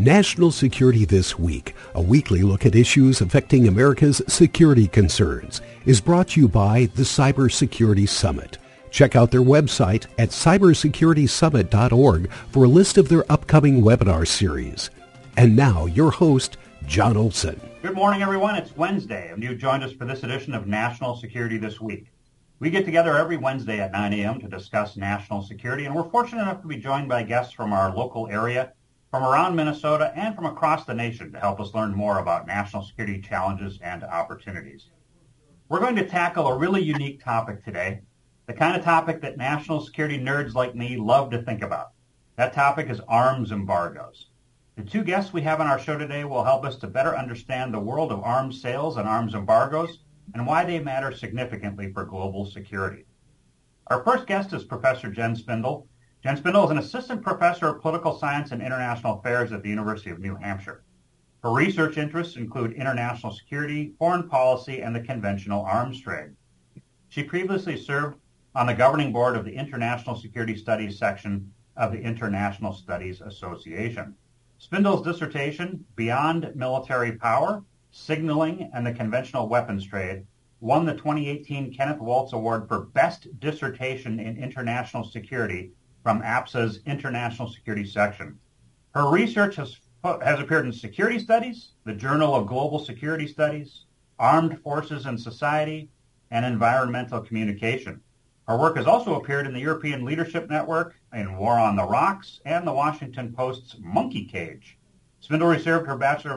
National Security This Week, a weekly look at issues affecting America's security concerns, is brought to you by the Cybersecurity Summit. Check out their website at cybersecuritysummit.org for a list of their upcoming webinar series. And now, your host, John Olson. Good morning, everyone. It's Wednesday, and you've joined us for this edition of National Security This Week. We get together every Wednesday at 9 a.m. to discuss national security, and we're fortunate enough to be joined by guests from our local area, from around Minnesota, and from across the nation to help us learn more about national security challenges and opportunities. We're going to tackle a really unique topic today, the kind of topic that national security nerds like me love to think about. That topic is arms embargoes. The two guests we have on our show today will help us to better understand the world of arms sales and arms embargoes and why they matter significantly for global security. Our first guest is Professor Jen Spindle. Jen Spindle is an assistant professor of political science and international affairs at the University of New Hampshire. Her research interests include international security, foreign policy, and the conventional arms trade. She previously served on the governing board of the International Security Studies section of the International Studies Association. Spindle's dissertation, Beyond Military Power, Signaling and the Conventional Weapons Trade, won the 2018 Kenneth Waltz Award for Best Dissertation in International Security from APSA's International Security section. Her research has appeared in Security Studies, the Journal of Global Security Studies, Armed Forces and Society, and Environmental Communication. Her work has also appeared in the European Leadership Network, in War on the Rocks, and the Washington Post's Monkey Cage. Spindle received her Bachelor of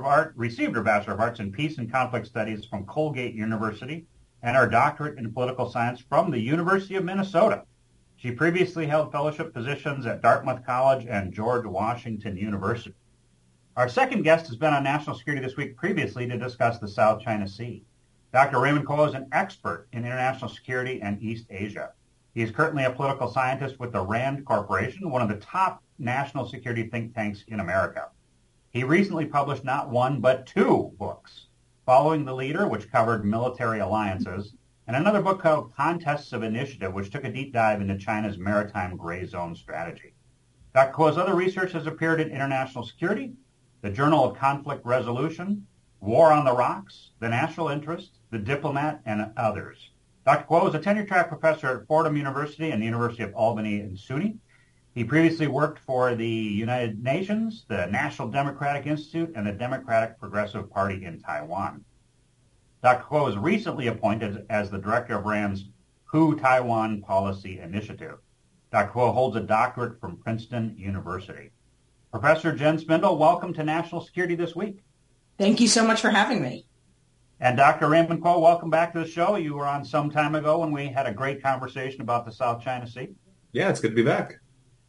Arts in Peace and Conflict Studies from Colgate University and her doctorate in political science from the University of Minnesota. She previously held fellowship positions at Dartmouth College and George Washington University. Our second guest has been on National Security This Week previously to discuss the South China Sea. Dr. Raymond Kuo is an expert in international security and East Asia. He is currently a political scientist with the RAND Corporation, one of the top national security think tanks in America. He recently published not one, but two books, Following the Leader, which covered military alliances, and another book called Contests of Initiative, which took a deep dive into China's maritime gray zone strategy. Dr. Kuo's other research has appeared in International Security, the Journal of Conflict Resolution, War on the Rocks, The National Interest, The Diplomat, and others. Dr. Kuo is a tenure-track professor at Fordham University and the University of Albany in SUNY. He previously worked for the United Nations, the National Democratic Institute, and the Democratic Progressive Party in Taiwan. Dr. Kuo was recently appointed as the director of RAND's WHO Taiwan Policy Initiative. Dr. Kuo holds a doctorate from Princeton University. Professor Jen Spindle, welcome to National Security This Week. Thank you so much for having me. And Dr. Raymond Kuo, welcome back to the show. You were on some time ago when we had a great conversation about the South China Sea. Yeah, it's good to be back.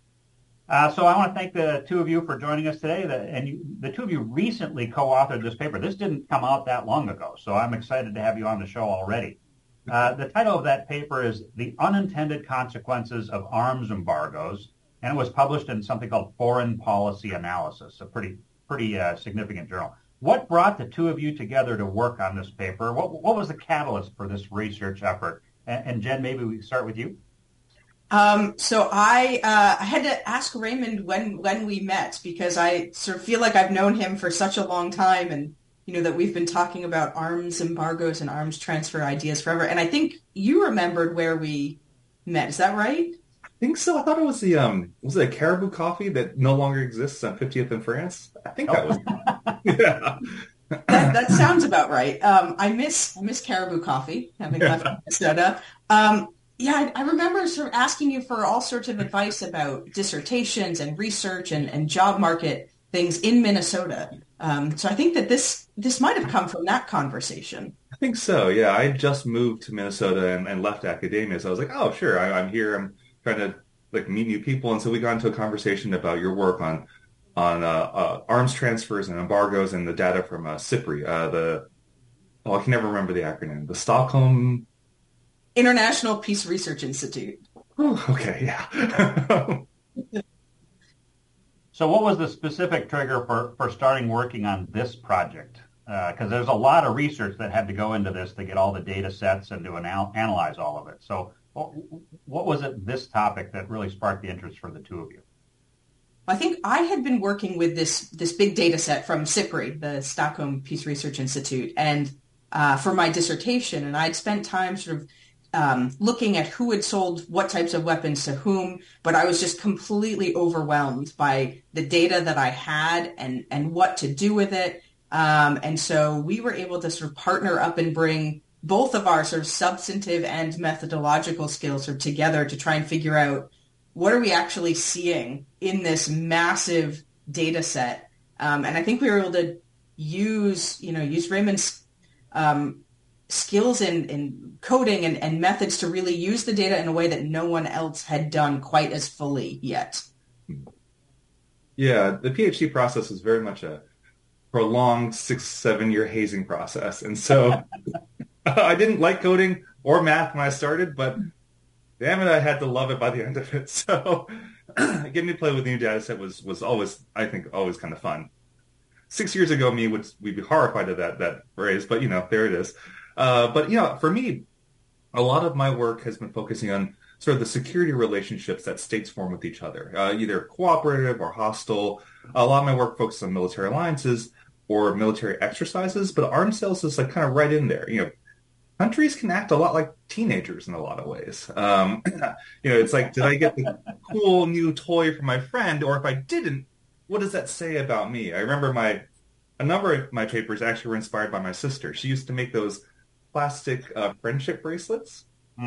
So I want to thank the two of you for joining us today. The two of you recently co-authored this paper. This didn't come out that long ago, so I'm excited to have you on the show already. The title of that paper is The Unintended Consequences of Arms Embargoes, and it was published in something called Foreign Policy Analysis, a pretty significant journal. What brought the two of you together to work on this paper? What was the catalyst for this research effort? And Jen, maybe we start with you. So I had to ask Raymond when we met, because I sort of feel like I've known him for such a long time, and that we've been talking about arms embargoes and arms transfer ideas forever. And I think you remembered where we met. Is that right? I think so. I thought it was was it a Caribou Coffee that no longer exists on 50th in France? I think that was. Yeah. That sounds about right. I miss Caribou Coffee, having left Minnesota. Yeah, I remember sort of asking you for all sorts of advice about dissertations and research and job market things in Minnesota. So I think that this might have come from that conversation. I think so, yeah. I just moved to Minnesota and left academia, so I was like, oh, sure, I'm here. I'm trying to meet new people. And so we got into a conversation about your work on arms transfers and embargoes and the data from SIPRI, I can never remember the acronym, the Stockholm International Peace Research Institute. Oh, okay, yeah. So what was the specific trigger for starting working on this project? Because there's a lot of research that had to go into this to get all the data sets and to analyze all of it. So what was it, this topic, that really sparked the interest for the two of you? I think I had been working with this big data set from SIPRI, the Stockholm Peace Research Institute, and for my dissertation, and I'd spent time sort of looking at who had sold what types of weapons to whom, but I was just completely overwhelmed by the data that I had and what to do with it. And so we were able to sort of partner up and bring both of our sort of substantive and methodological skills sort of together to try and figure out what are we actually seeing in this massive data set. And I think we were able to use Raymond's skills in coding and methods to really use the data in a way that no one else had done quite as fully yet. Yeah, the PhD process is very much a prolonged 6-7 year hazing process. And so I didn't like coding or math when I started, but damn it, I had to love it by the end of it. So getting to play with the new data set was always, I think, always kind of fun. 6 years ago, we'd be horrified at that phrase, but, there it is. But, for me, a lot of my work has been focusing on sort of the security relationships that states form with each other, either cooperative or hostile. A lot of my work focuses on military alliances or military exercises, but arms sales is like kind of right in there. Countries can act a lot like teenagers in a lot of ways. It's like, did I get the cool new toy from my friend? Or if I didn't, what does that say about me? I remember a number of my papers actually were inspired by my sister. She used to make those plastic friendship bracelets.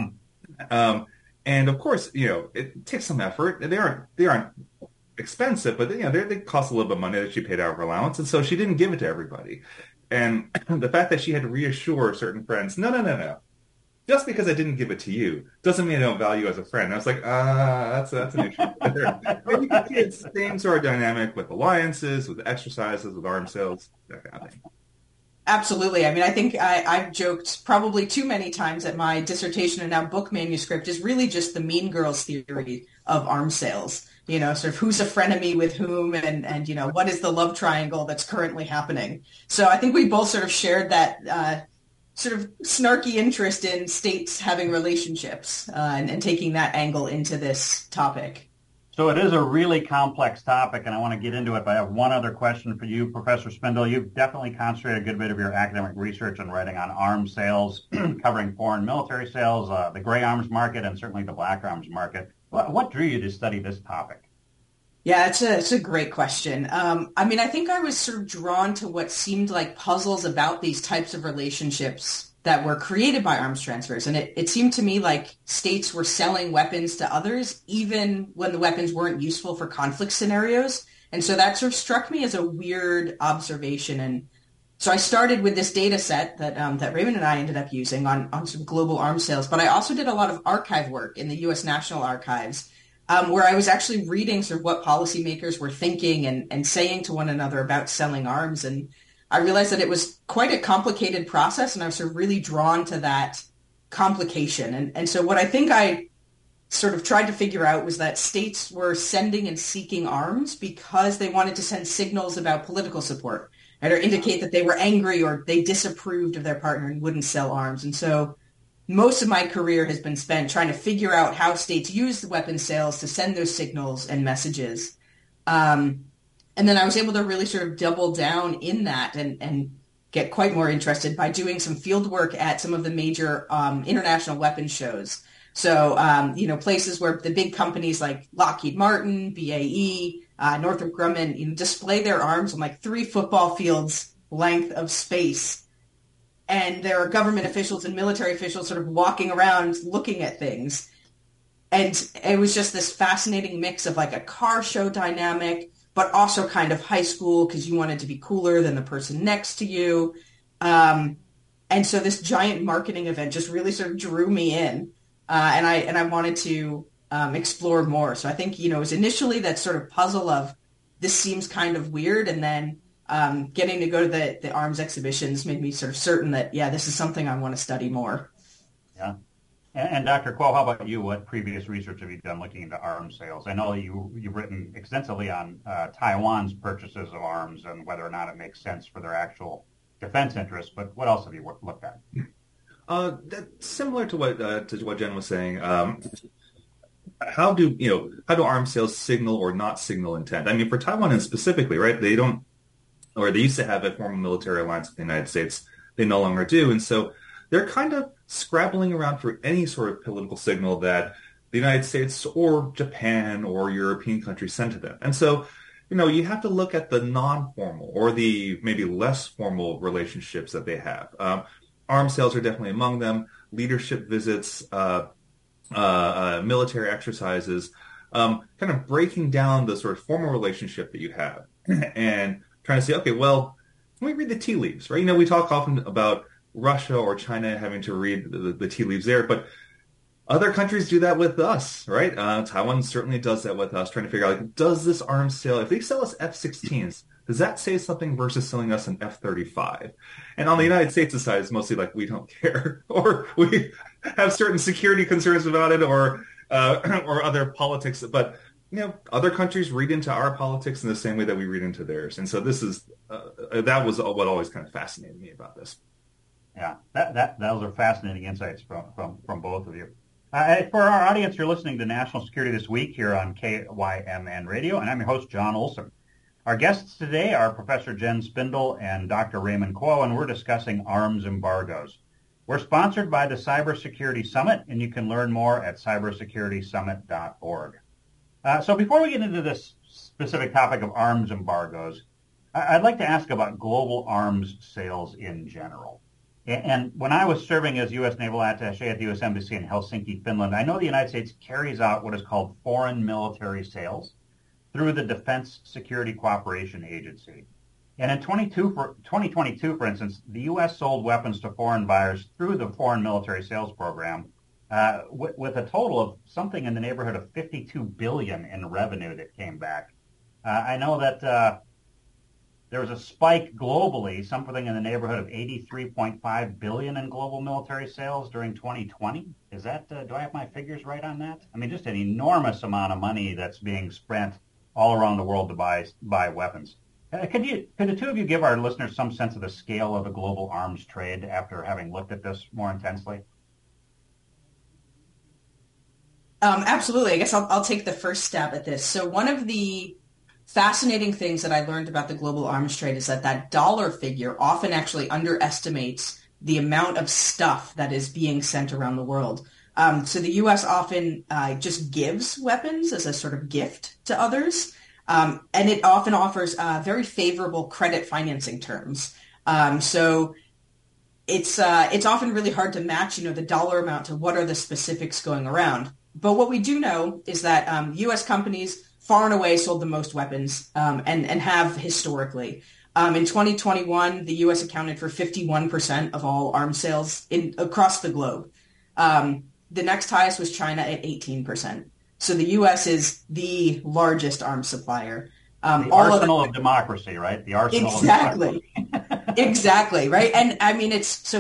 And of course, it takes some effort. They aren't expensive, but they cost a little bit of money that she paid out of her allowance. And so she didn't give it to everybody. And the fact that she had to reassure certain friends, no. Just because I didn't give it to you doesn't mean I don't value you as a friend. And I was like, that's an issue. Maybe you can see it's the same sort of dynamic with alliances, with exercises, with arms sales, that kind of thing. Absolutely. I mean, I think I've joked probably too many times that my dissertation and now book manuscript is really just the Mean Girls theory of arms sales. Sort of who's a frenemy with whom and what is the love triangle that's currently happening. So I think we both sort of shared that sort of snarky interest in states having relationships and taking that angle into this topic. So it is a really complex topic, and I want to get into it, but I have one other question for you, Professor Spindle. You've definitely concentrated a good bit of your academic research on writing on arms sales, covering foreign military sales, the gray arms market, and certainly the black arms market. What drew you to study this topic? Yeah, it's a great question. I think I was sort of drawn to what seemed like puzzles about these types of relationships that were created by arms transfers. And it seemed to me like states were selling weapons to others, even when the weapons weren't useful for conflict scenarios. And so that sort of struck me as a weird observation. And so I started with this data set that Raymond and I ended up using on some global arms sales. But I also did a lot of archive work in the U.S. National Archives, where I was actually reading sort of what policymakers were thinking and saying to one another about selling arms. And I realized that it was quite a complicated process, and I was sort of really drawn to that complication. And so what I think I sort of tried to figure out was that states were sending and seeking arms because they wanted to send signals about political support, right, or indicate that they were angry or they disapproved of their partner and wouldn't sell arms. And so most of my career has been spent trying to figure out how states use the weapons sales to send those signals and messages. And then I was able to really sort of double down in that and get quite more interested by doing some field work at some of the major international weapons shows. So, places where the big companies like Lockheed Martin, BAE, Northrop Grumman, display their arms on like 3 football fields length of space. And there are government officials and military officials sort of walking around looking at things. And it was just this fascinating mix of like a car show dynamic, but also kind of high school because you wanted to be cooler than the person next to you. And so this giant marketing event just really sort of drew me in. And I wanted to explore more. So I think, it was initially that sort of puzzle of this seems kind of weird. And then getting to go to the arms exhibitions made me sort of certain that, this is something I want to study more. Yeah. And Dr. Kuo, how about you? What previous research have you done looking into arms sales? I know you've written extensively on Taiwan's purchases of arms and whether or not it makes sense for their actual defense interests, but what else have you looked at? Similar to what Jen was saying, how do arms sales signal or not signal intent? I mean, for Taiwan and specifically, right? They don't, or they used to have a formal military alliance with the United States. They no longer do, and so they're kind of scrabbling around for any sort of political signal that the United States or Japan or European countries send to them. And so, you have to look at the non-formal or the maybe less formal relationships that they have. Arms sales are definitely among them. Leadership visits, military exercises, kind of breaking down the sort of formal relationship that you have and trying to say, okay, well, let me read the tea leaves, right? We talk often about Russia or China having to read the tea leaves there, but other countries do that with us, right? Taiwan certainly does that with us, trying to figure out, like, does this arms sale, if they sell us F-16s, does that say something versus selling us an F-35? And on the United States side, it's mostly like, we don't care, or we have certain security concerns about it, or other politics. But, other countries read into our politics in the same way that we read into theirs. And so this is, that was what always kind of fascinated me about this. Yeah, those are fascinating insights from both of you. For our audience, you're listening to National Security This Week here on KYMN Radio, and I'm your host, John Olson. Our guests today are Professor Jen Spindle and Dr. Raymond Kuo, and we're discussing arms embargoes. We're sponsored by the Cybersecurity Summit, and you can learn more at cybersecuritysummit.org. So before we get into this specific topic of arms embargoes, I'd like to ask about global arms sales in general. And when I was serving as U.S. Naval Attaché at the U.S. Embassy in Helsinki, Finland, I know the United States carries out what is called foreign military sales through the Defense Security Cooperation Agency. And in 2022, for instance, the U.S. sold weapons to foreign buyers through the Foreign Military Sales Program with a total of something in the neighborhood of $52 billion in revenue that came back. I know that there was a spike globally, something in the neighborhood of $83.5 billion in global military sales during 2020. Is that, do I have my figures right on that? I mean, just an enormous amount of money that's being spent all around the world to buy weapons. Could the two of you give our listeners some sense of the scale of the global arms trade after having looked at this more intensely? Absolutely. I guess I'll take the first stab at this. So one of the fascinating things that I learned about the global arms trade is that dollar figure often actually underestimates the amount of stuff that is being sent around the world. So the U.S. often just gives weapons as a sort of gift to others, and it often offers very favorable credit financing terms. So it's often really hard to match, the dollar amount to what are the specifics going around. But what we do know is that U.S. companies far and away sold the most weapons and have historically. In 2021, the U.S. accounted for 51% of all arms sales across the globe. The next highest was China at 18%. So the U.S. is the largest arms supplier. The arsenal of democracy, right? The arsenal exactly. of democracy. Exactly, right? And I mean,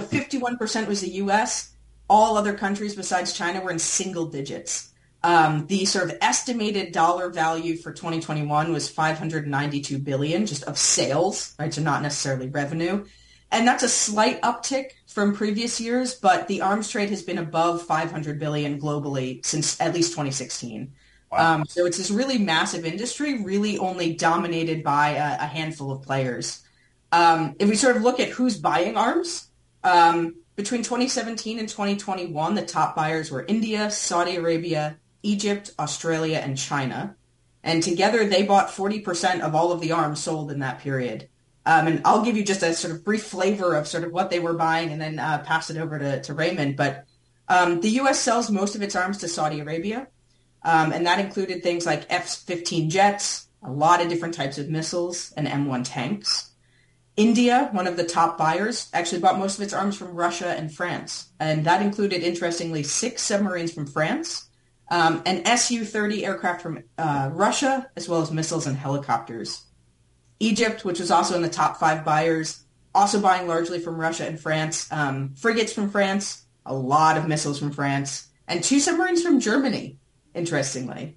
51% was the U.S. All other countries besides China were in single digits. The sort of estimated dollar value for 2021 was $592 billion just of sales, right? So not necessarily revenue. And that's a slight uptick from previous years, but the arms trade has been above $500 billion globally since at least 2016. Wow. So it's this really massive industry, really only dominated by a handful of players. If we sort of look at who's buying arms, between 2017 and 2021, the top buyers were India, Saudi Arabia, Egypt, Australia, and China. And together they bought 40% of all of the arms sold in that period. And I'll give you just a sort of brief flavor of sort of what they were buying and then pass it over to Raymond. But the U.S. sells most of its arms to Saudi Arabia. And that included things like F-15 jets, a lot of different types of missiles, and M1 tanks. India, one of the top buyers, actually bought most of its arms from Russia and France. And that included, interestingly, 6 submarines from France, an Su-30 aircraft from Russia, as well as missiles and helicopters. Egypt, which was also in the top 5 buyers, also buying largely from Russia and France, frigates from France, a lot of missiles from France, and 2 submarines from Germany, interestingly.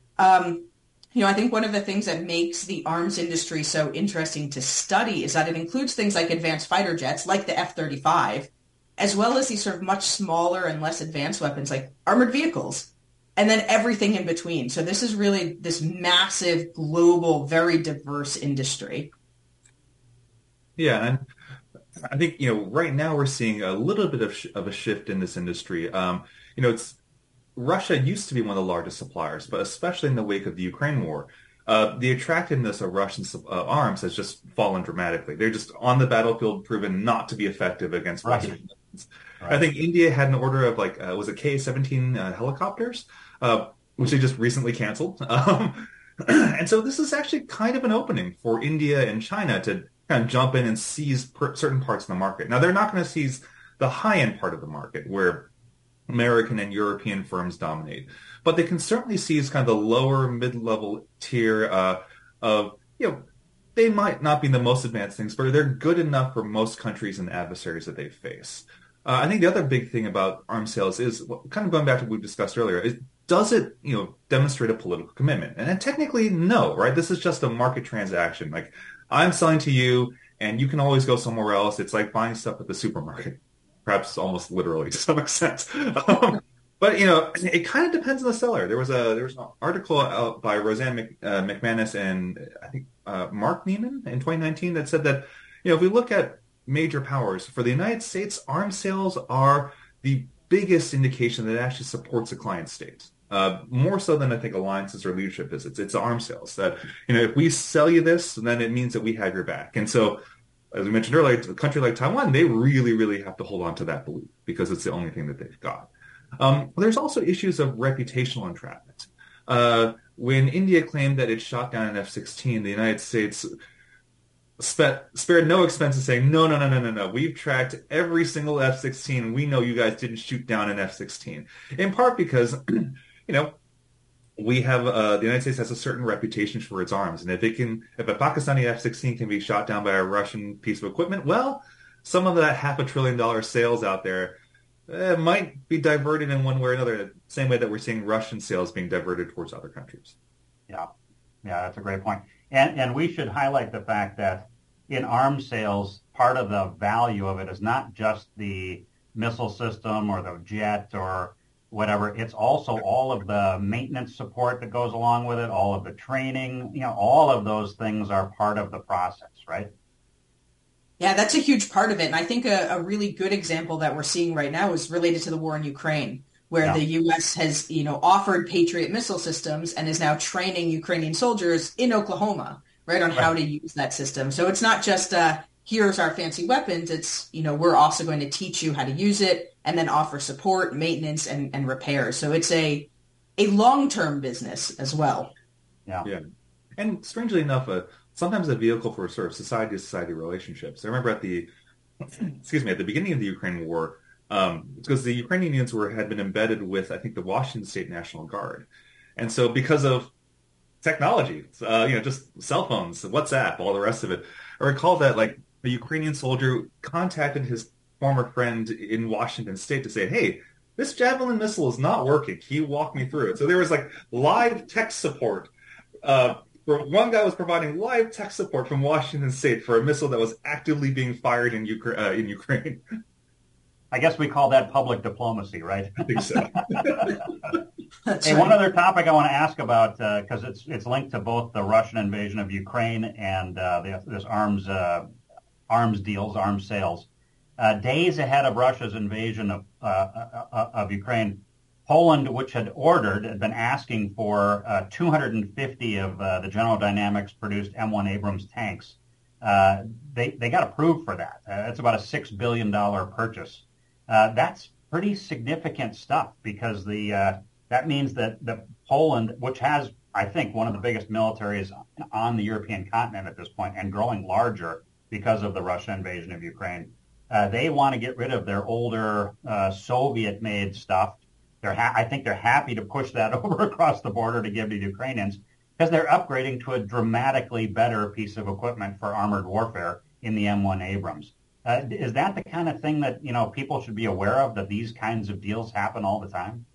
I think one of the things that makes the arms industry so interesting to study is that it includes things like advanced fighter jets, like the F-35, as well as these sort of much smaller and less advanced weapons like armored vehicles. and then everything in between. So this is really this massive, global, very diverse industry. Yeah, and I think, right now we're seeing a little bit of a shift in this industry. It's Russia used to be one of the largest suppliers, but especially in the wake of the Ukraine war, the attractiveness of Russian arms has just fallen dramatically. They're just on the battlefield proven not to be effective against Western weapons. Right. I think India had an order of was it Ka-17 helicopters, which they just recently canceled. And so this is actually kind of an opening for India and China to kind of jump in and seize certain parts of the market. Now, they're not going to seize the high-end part of the market where American and European firms dominate, but they can certainly seize kind of the lower mid-level tier of, they might not be the most advanced things, but they're good enough for most countries and adversaries that they face. I think the other big thing about arms sales is kind of going back to what we discussed earlier, is does it, demonstrate a political commitment? And then technically, no, right? This is just a market transaction. Like, I'm selling to you, and you can always go somewhere else. It's like buying stuff at the supermarket, perhaps almost literally to some extent. But it kind of depends on the seller. There was an article out by Roseanne McManus and I think Mark Neiman in 2019 that said that if we look at major powers for the United States, arms sales are the biggest indication that it actually supports a client state. More so than I think alliances or leadership visits. It's arms sales that, if we sell you this, then it means that we have your back. And so, as we mentioned earlier, a country like Taiwan, they really, really have to hold on to that belief because it's the only thing that they've got. There's also issues of reputational entrapment. When India claimed that it shot down an F-16, the United States spared no expense in saying, no. We've tracked every single F-16. We know you guys didn't shoot down an F-16. In part because we have the United States has a certain reputation for its arms, and if a Pakistani F-16 can be shot down by a Russian piece of equipment, well, some of that $500 billion sales out there might be diverted in one way or another, the same way that we're seeing Russian sales being diverted towards other countries. Yeah, that's a great point. And we should highlight the fact that in arms sales, part of the value of it is not just the missile system or the jet or whatever. It's also all of the maintenance support that goes along with it, all of the training, all of those things are part of the process, right? Yeah, that's a huge part of it. And I think a really good example that we're seeing right now is related to the war in Ukraine, where the U.S. has, offered Patriot missile systems and is now training Ukrainian soldiers in Oklahoma, right, on how to use that system. So it's not just here's our fancy weapons. It's, we're also going to teach you how to use it and then offer support, maintenance, and repairs. So it's a long-term business as well. Yeah. And strangely enough, sometimes a vehicle for sort of society-to-society relationships. I remember at the beginning of the Ukraine war, because the Ukrainians had been embedded with, I think, the Washington State National Guard. And so because of technology, just cell phones, WhatsApp, all the rest of it, I recall that a Ukrainian soldier contacted his former friend in Washington State to say, hey, this Javelin missile is not working. Can you walk me through it? So there was live tech support. One guy was providing live tech support from Washington State for a missile that was actively being fired in Ukraine. I guess we call that public diplomacy, right? I think so. Hey, one other topic I want to ask about, because it's linked to both the Russian invasion of Ukraine and this arms deals, arms sales. Days ahead of Russia's invasion of Ukraine, Poland, which had been asking for 250 of the General Dynamics produced M1 Abrams tanks. They got approved for that. It's about a $6 billion purchase. That's pretty significant stuff because that means that Poland, which has, I think, one of the biggest militaries on the European continent at this point and growing larger because of the Russian invasion of Ukraine, they want to get rid of their older Soviet-made stuff. I think they're happy to push that over across the border to give to Ukrainians because they're upgrading to a dramatically better piece of equipment for armored warfare in the M1 Abrams. Is that the kind of thing that people should be aware of, that these kinds of deals happen all the time?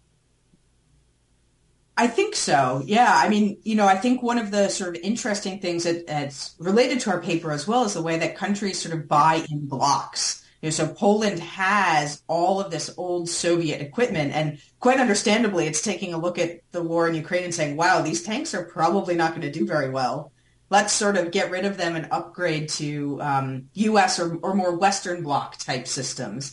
I think so. Yeah. I mean, I think one of the sort of interesting things that's related to our paper as well is the way that countries sort of buy in blocks. So Poland has all of this old Soviet equipment, and quite understandably, it's taking a look at the war in Ukraine and saying, wow, these tanks are probably not going to do very well. Let's sort of get rid of them and upgrade to U.S. or more Western Bloc type systems.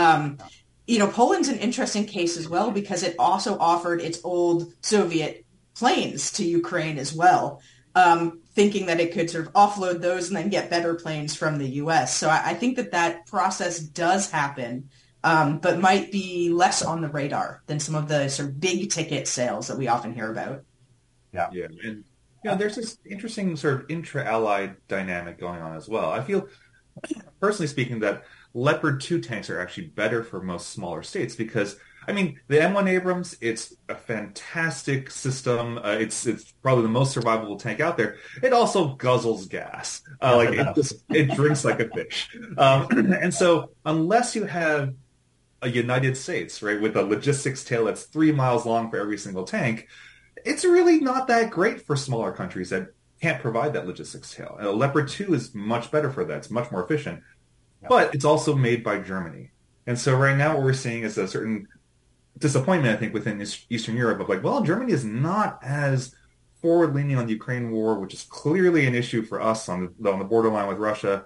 Poland's an interesting case as well because it also offered its old Soviet planes to Ukraine as well, thinking that it could sort of offload those and then get better planes from the U.S. So I think that process does happen, but might be less on the radar than some of the sort of big ticket sales that we often hear about. Yeah. And there's this interesting sort of intra-allied dynamic going on as well. I feel, personally speaking, that Leopard 2 tanks are actually better for most smaller states because, I mean, the M1 Abrams, it's a fantastic system. It's probably the most survivable tank out there. It also guzzles gas. It drinks like a fish. And so unless you have a United States, right, with a logistics tail that's 3 miles long for every single tank, it's really not that great for smaller countries that can't provide that logistics tail. Leopard 2 is much better for that. It's much more efficient. Yep. But it's also made by Germany. And so right now what we're seeing is a certain disappointment, I think, within Eastern Europe of like, well, Germany is not as forward-leaning on the Ukraine war, which is clearly an issue for us on the borderline with Russia,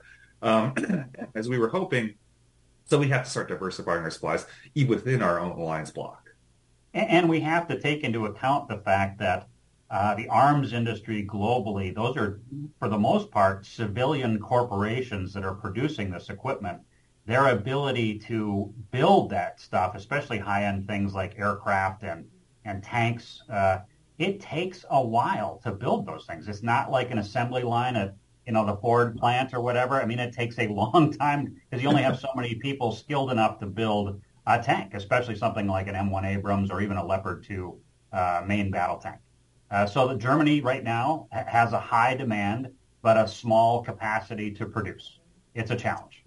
as we were hoping. So we have to start diversifying our supplies even within our own alliance bloc. And we have to take into account the fact that the arms industry globally, those are, for the most part, civilian corporations that are producing this equipment. Their ability to build that stuff, especially high-end things like aircraft and tanks, it takes a while to build those things. It's not like an assembly line at the Ford plant or whatever. I mean, it takes a long time because you only have so many people skilled enough to build a tank, especially something like an M1 Abrams or even a Leopard 2 main battle tank. So Germany right now has a high demand, but a small capacity to produce. It's a challenge.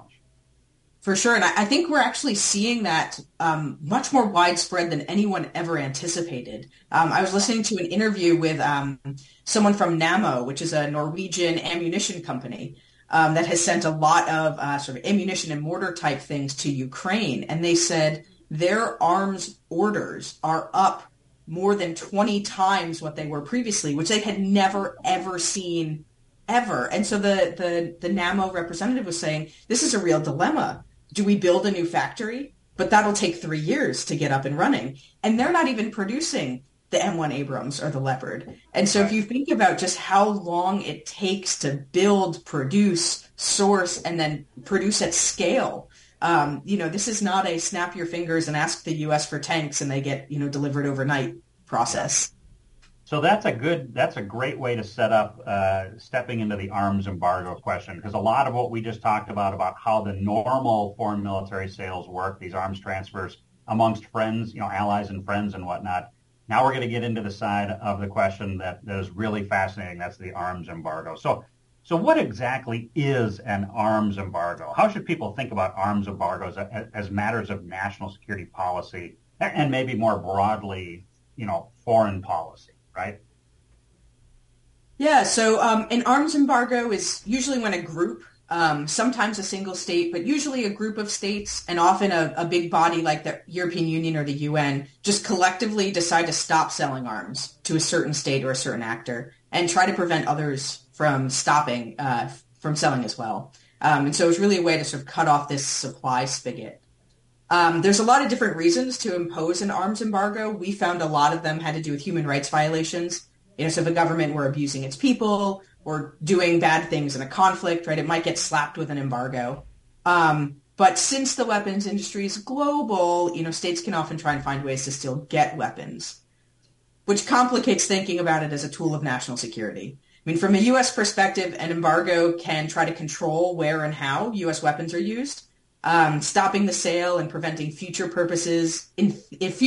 For sure. And I think we're actually seeing that much more widespread than anyone ever anticipated. I was listening to an interview with someone from Nammo, which is a Norwegian ammunition company that has sent a lot of sort of ammunition and mortar type things to Ukraine. And they said their arms orders are up more than 20 times what they were previously, which they had never, ever seen ever. And so the Nammo representative was saying, this is a real dilemma. Do we build a new factory? But that'll take 3 years to get up and running. And they're not even producing the M1 Abrams or the Leopard. And so if you think about just how long it takes to build, produce, source, and then produce at scale, this is not a snap your fingers and ask the U.S. for tanks and they get, delivered overnight process. So that's a great way to set up stepping into the arms embargo question, because a lot of what we just talked about how the normal foreign military sales work, these arms transfers amongst friends, allies and friends and whatnot. Now we're going to get into the side of the question that is really fascinating. That's the arms embargo. So what exactly is an arms embargo? How should people think about arms embargoes as matters of national security policy and maybe more broadly, foreign policy? Right? Yeah, so an arms embargo is usually when a group, sometimes a single state, but usually a group of states and often a big body like the European Union or the UN just collectively decide to stop selling arms to a certain state or a certain actor and try to prevent others from stopping, from selling as well. And so it's really a way to sort of cut off this supply spigot. There's a lot of different reasons to impose an arms embargo. We found a lot of them had to do with human rights violations. So if a government were abusing its people or doing bad things in a conflict, right, it might get slapped with an embargo. But since the weapons industry is global, states can often try and find ways to still get weapons, which complicates thinking about it as a tool of national security. I mean, from a U.S. perspective, an embargo can try to control where and how U.S. weapons are used. Stopping the sale and preventing future purchases means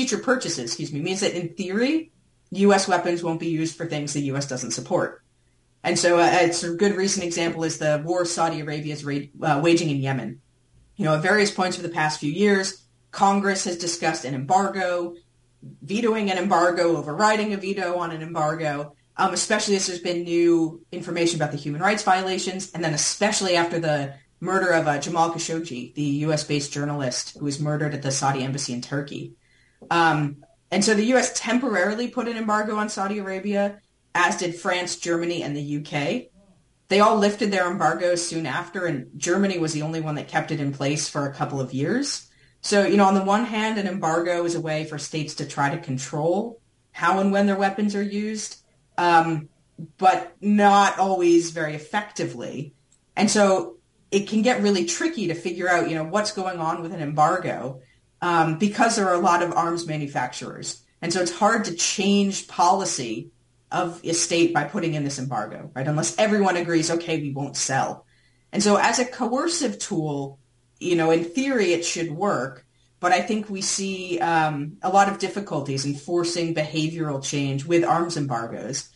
that in theory, U.S. weapons won't be used for things the U.S. doesn't support. And so it's a good recent example is the war Saudi Arabia is waging in Yemen. At various points over the past few years, Congress has discussed an embargo, vetoing an embargo, overriding a veto on an embargo, especially as there's been new information about the human rights violations, and then especially after the murder of Jamal Khashoggi, the U.S.-based journalist who was murdered at the Saudi embassy in Turkey. And so the U.S. temporarily put an embargo on Saudi Arabia, as did France, Germany, and the U.K. They all lifted their embargoes soon after, and Germany was the only one that kept it in place for a couple of years. So, on the one hand, an embargo is a way for states to try to control how and when their weapons are used, but not always very effectively. And so it can get really tricky to figure out, what's going on with an embargo because there are a lot of arms manufacturers. And so it's hard to change policy of a state by putting in this embargo, right? Unless everyone agrees, okay, we won't sell. And so as a coercive tool, in theory, it should work. But I think we see a lot of difficulties in forcing behavioral change with arms embargoes.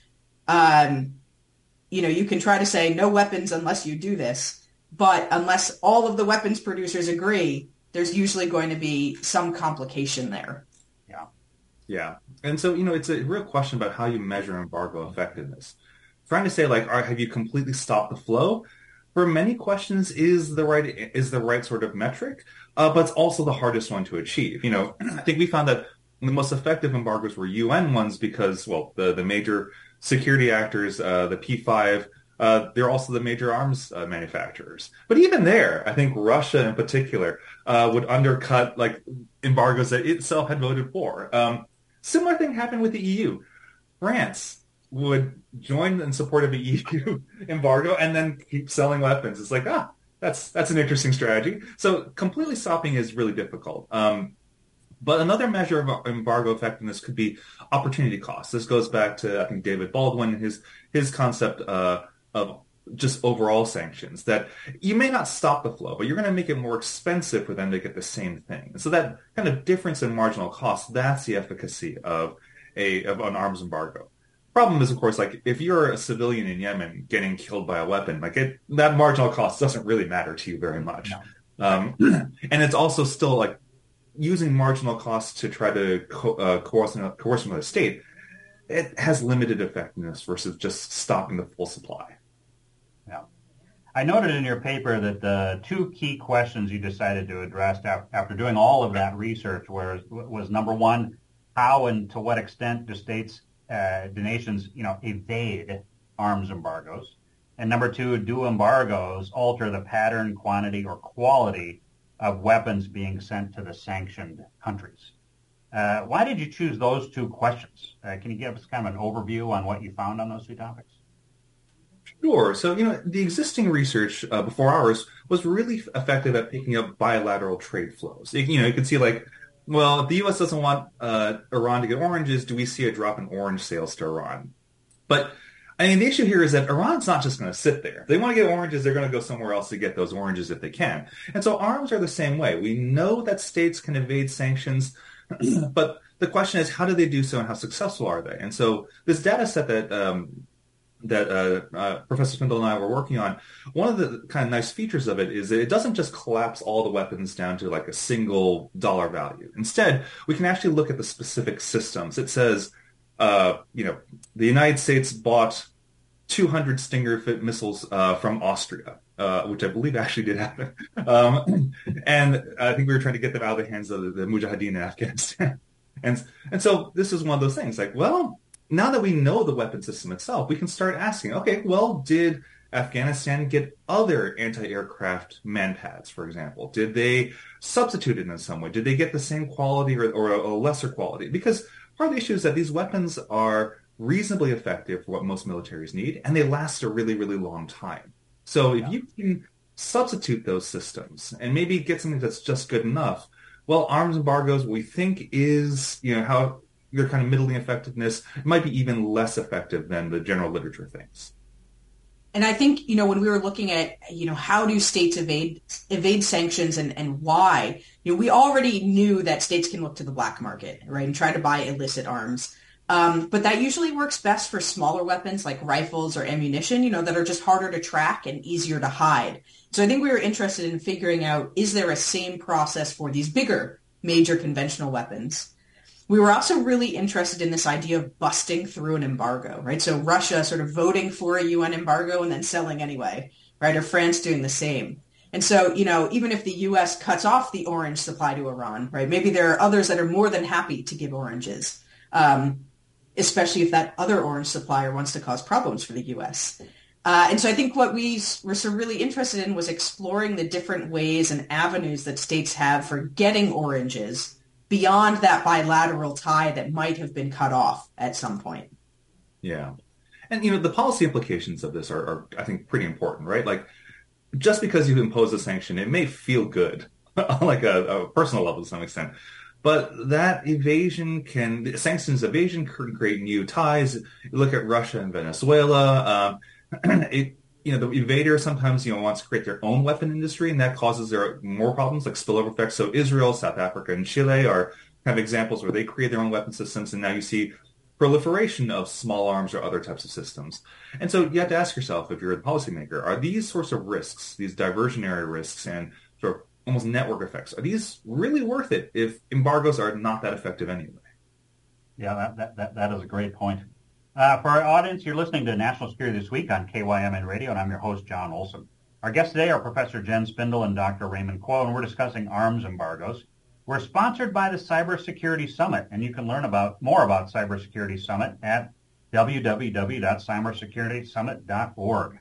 You can try to say no weapons unless you do this, but unless all of the weapons producers agree, there's usually going to be some complication there. Yeah. And so, it's a real question about how you measure embargo effectiveness. Trying to say, have you completely stopped the flow? For many questions is the right sort of metric, but it's also the hardest one to achieve. I think we found that the most effective embargoes were UN ones because, the major security actors, the P5, they're also the major arms manufacturers. But even there, I think Russia in particular would undercut embargoes that itself had voted for. Similar thing happened with the EU. France would join in support of the EU embargo and then keep selling weapons. It's that's an interesting strategy. So completely stopping is really difficult. But another measure of embargo effectiveness could be opportunity cost. This goes back to, I think, David Baldwin and his concept of just overall sanctions, that you may not stop the flow, but you're going to make it more expensive for them to get the same thing. And so that kind of difference in marginal cost, that's the efficacy of an arms embargo. Problem is, of course, if you're a civilian in Yemen getting killed by a weapon, that marginal cost doesn't really matter to you very much. No. And it's also still using marginal costs to try to coerce another state. It has limited effectiveness versus just stopping the full supply. Yeah. I noted in your paper that the two key questions you decided to address after doing all of that research was number one, how and to what extent do nations, evade arms embargoes? And number two, do embargoes alter the pattern, quantity, or quality of weapons being sent to the sanctioned countries? Why did you choose those two questions? Can you give us kind of an overview on what you found on those two topics? Sure. So, the existing research before ours was really effective at picking up bilateral trade flows. You could see if the U.S. doesn't want Iran to get oranges, do we see a drop in orange sales to Iran? But, the issue here is that Iran's not just going to sit there. If they want to get oranges, they're going to go somewhere else to get those oranges if they can. And so arms are the same way. We know that states can evade sanctions, but the question is, how do they do so and how successful are they? And so this data set that Professor Spindle and I were working on, one of the kind of nice features of it is that it doesn't just collapse all the weapons down to a single dollar value. Instead, we can actually look at the specific systems. It says, the United States bought 200 Stinger missiles from Austria, which I believe actually did happen. And I think we were trying to get them out of the hands of the Mujahideen in Afghanistan. And so this is one of those things now that we know the weapon system itself, we can start asking, okay, did Afghanistan get other anti-aircraft manpads, for example? Did they substitute it in some way? Did they get the same quality or a lesser quality? Because part of the issue is that these weapons are reasonably effective for what most militaries need, and they last a really, really long time. So if you can substitute those systems and maybe get something that's just good enough, arms embargoes, we think is, how your kind of middling effectiveness might be even less effective than the general literature thinks. And I think, when we were looking at, how do states evade sanctions and why, we already knew that states can look to the black market, right, and try to buy illicit arms. But that usually works best for smaller weapons like rifles or ammunition, that are just harder to track and easier to hide. So I think we were interested in figuring out, is there a same process for these bigger major conventional weapons? We were also really interested in this idea of busting through an embargo, right? So Russia sort of voting for a UN embargo and then selling anyway, right? Or France doing the same. And so, even if the U.S. cuts off the orange supply to Iran, right, maybe there are others that are more than happy to give oranges, especially if that other orange supplier wants to cause problems for the U.S. And so I think what we were so really interested in was exploring the different ways and avenues that states have for getting oranges beyond that bilateral tie that might have been cut off at some point. Yeah. And, the policy implications of this are, I think, pretty important, right? Like, just because you impose a sanction, it may feel good on like a personal level to some extent. But that sanctions evasion can create new ties. You look at Russia and Venezuela. The invader sometimes, wants to create their own weapon industry, and that causes there more problems like spillover effects. So Israel, South Africa, and Chile are kind of examples where they create their own weapon systems, and now you see proliferation of small arms or other types of systems. And so you have to ask yourself, if you're a policymaker, are these sorts of risks, these diversionary risks and sort of almost network effects, are these really worth it if embargoes are not that effective anyway? Yeah, that is a great point. For our audience, you're listening to National Security This Week on KYMN Radio, and I'm your host, John Olson. Our guests today are Professor Jen Spindle and Dr. Raymond Kuo, and we're discussing arms embargoes. We're sponsored by the Cybersecurity Summit, and you can learn more about Cybersecurity Summit at www.cybersecuritysummit.org.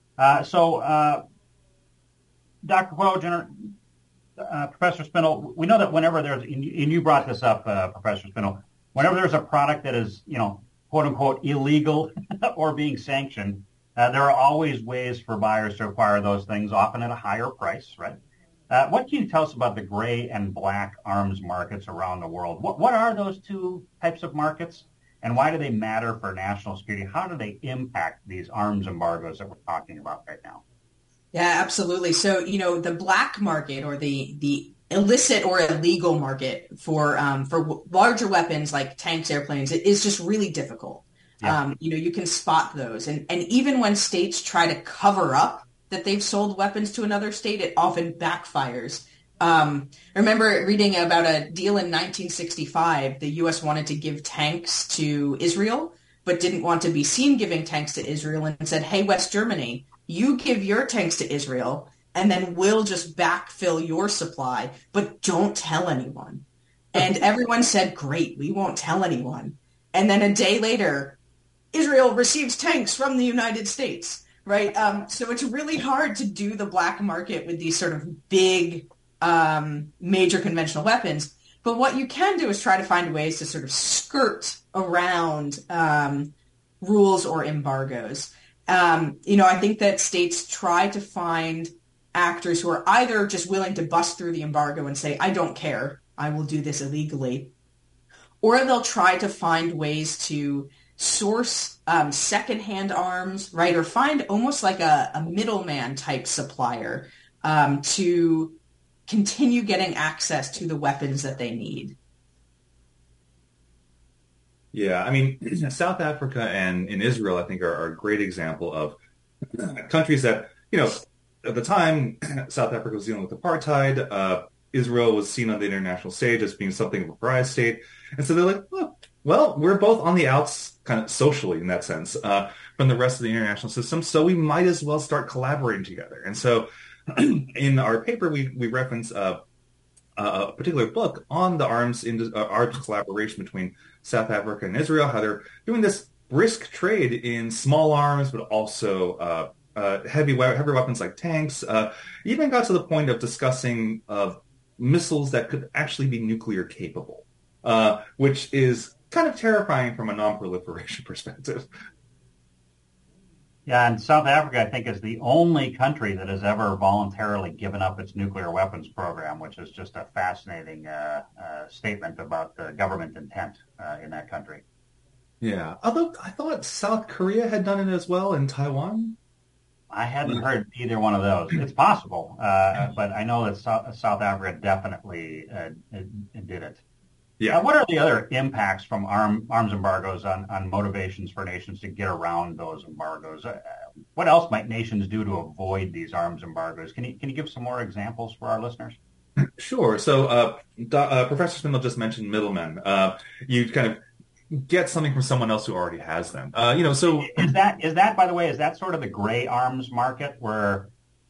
Dr. Kuo, Professor Spindle, we know that whenever there's, and you brought this up, Professor Spindle, whenever there's a product that is, quote unquote, illegal or being sanctioned, there are always ways for buyers to acquire those things, often at a higher price, right? What can you tell us about the gray and black arms markets around the world? What are those two types of markets, and why do they matter for national security? How do they impact these arms embargoes that we're talking about right now? Yeah, absolutely. So, the black market, or the illicit or illegal market for larger weapons like tanks, airplanes, it is just really difficult. Yeah. You can spot those. And even when states try to cover up that they've sold weapons to another state, it often backfires. I remember reading about a deal in 1965. The U.S. wanted to give tanks to Israel, but didn't want to be seen giving tanks to Israel, and said, hey, West Germany, you give your tanks to Israel, and then we'll just backfill your supply, but don't tell anyone. And everyone said, great, we won't tell anyone. And then a day later, Israel receives tanks from the United States, right? So it's really hard to do the black market with these sort of big, major conventional weapons. But what you can do is try to find ways to sort of skirt around rules or embargoes. I think that states try to find actors who are either just willing to bust through the embargo and say, I don't care, I will do this illegally, or they'll try to find ways to source secondhand arms, right, or find almost like a middleman type supplier to continue getting access to the weapons that they need. Yeah, I mean, South Africa and in Israel, I think, are a great example of countries that, at the time, South Africa was dealing with apartheid. Israel was seen on the international stage as being something of a pariah state. And so they're like, oh, well, we're both on the outs kind of socially in that sense from the rest of the international system, so we might as well start collaborating together. And so in our paper, we reference a particular book on the arms collaboration between South Africa and Israel, how they're doing this brisk trade in small arms, but also heavy weapons like tanks. Even got to the point of discussing missiles that could actually be nuclear capable, which is kind of terrifying from a non-proliferation perspective. Yeah, and South Africa, I think, is the only country that has ever voluntarily given up its nuclear weapons program, which is just a fascinating statement about the government intent in that country. Yeah, although I thought South Korea had done it as well, and Taiwan. I hadn't heard either one of those. It's possible, but I know that South Africa definitely did it. Yeah. What are the other impacts from arms embargoes on motivations for nations to get around those embargoes? What else might nations do to avoid these arms embargoes? Can you give some more examples for our listeners? Sure. So Professor Spindle just mentioned middlemen. You kind of get something from someone else who already has them. So is that, by the way, is that sort of the gray arms market where,